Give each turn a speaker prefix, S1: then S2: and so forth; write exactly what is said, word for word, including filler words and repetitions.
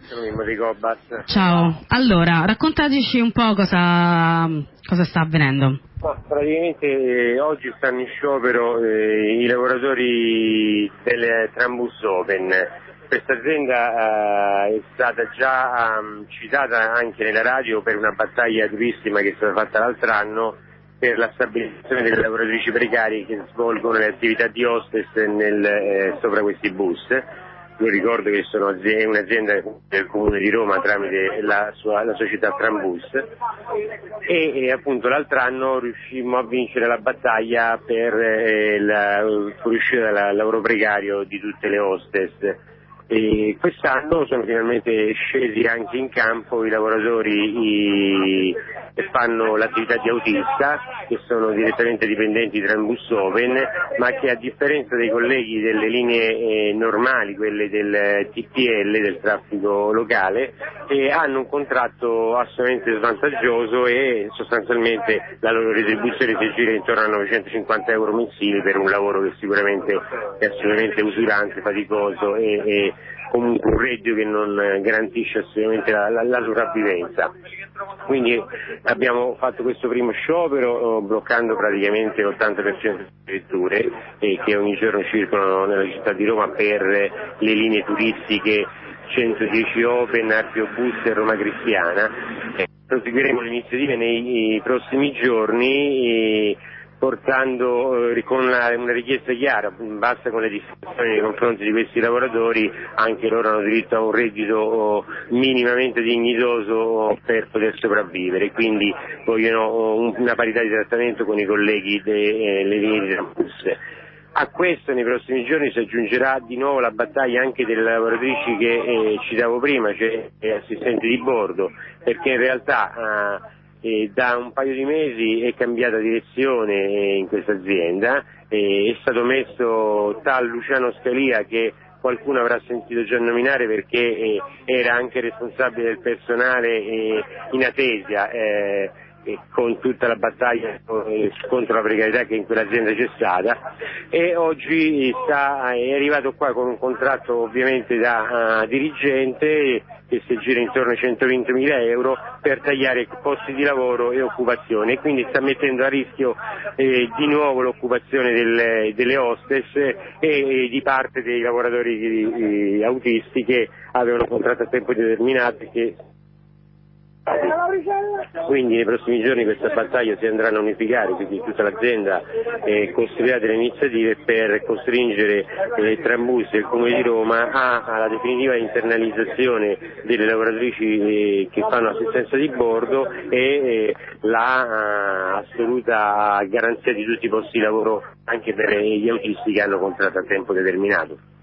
S1: Sono Mimmo di Cobas.
S2: Ciao, allora raccontateci un po' cosa, cosa sta avvenendo.
S1: Ma praticamente eh, oggi stanno in sciopero eh, i lavoratori del Trambus Open. Questa azienda eh, è stata già um, citata anche nella radio per una battaglia durissima che è stata fatta l'altro anno per la stabilizzazione delle lavoratrici precarie che svolgono le attività di hostess nel, eh, sopra questi bus. Io ricordo che sono azienda, è un'azienda del Comune di Roma tramite la, sua, la società Trambus e, e appunto l'altro anno riuscimmo a vincere la battaglia per eh, la fuoriuscita dal lavoro precario di tutte le hostess. E quest'anno sono finalmente scesi anche in campo i lavoratori i, che fanno l'attività di autista, che sono direttamente dipendenti tra il Bus Open, ma che a differenza dei colleghi delle linee eh, normali, quelle del T P L, del traffico locale, eh, hanno un contratto assolutamente svantaggioso e sostanzialmente la loro retribuzione si gira intorno a novecentocinquanta euro mensili per un lavoro che sicuramente è assolutamente usurante, faticoso e, e comunque un reddito che non garantisce assolutamente la, la, la sopravvivenza. Quindi abbiamo fatto questo primo sciopero bloccando praticamente l'ottanta per cento delle vetture eh, che ogni giorno circolano nella città di Roma per le linee turistiche centodieci Open, Archeobus e Roma Cristiana. Eh, proseguiremo le iniziative nei, nei prossimi giorni eh, portando eh, con una, una richiesta chiara, basta con le discussioni nei confronti di questi lavoratori, anche loro hanno diritto a un reddito oh, minimamente dignitoso per poter sopravvivere, quindi vogliono oh, una parità di trattamento con i colleghi delle eh, linee di Trambus. A questo nei prossimi giorni si aggiungerà di nuovo la battaglia anche delle lavoratrici che eh, citavo prima, cioè eh, assistenti di bordo, perché in realtà eh, E da un paio di mesi è cambiata direzione in questa azienda, è stato messo tal Luciano Scalia che qualcuno avrà sentito già nominare perché era anche responsabile del personale in Atesia, eh, con tutta la battaglia contro la precarietà che in quell'azienda c'è stata, e oggi sta, è arrivato qua con un contratto ovviamente da uh, dirigente che si gira intorno ai centoventimila euro per tagliare posti di lavoro e occupazione, e quindi sta mettendo a rischio eh, di nuovo l'occupazione delle, delle hostess e, e di parte dei lavoratori di, di, autisti che avevano contratto a tempo determinato e che quindi nei prossimi giorni questa battaglia si andranno a unificare, quindi tutta l'azienda eh, costruirà delle iniziative per costringere eh, Trambus e il Comune di Roma a, alla definitiva internalizzazione delle lavoratrici eh, che fanno assistenza di bordo e eh, la uh, assoluta garanzia di tutti i posti di lavoro anche per gli autisti che hanno contratto a tempo determinato.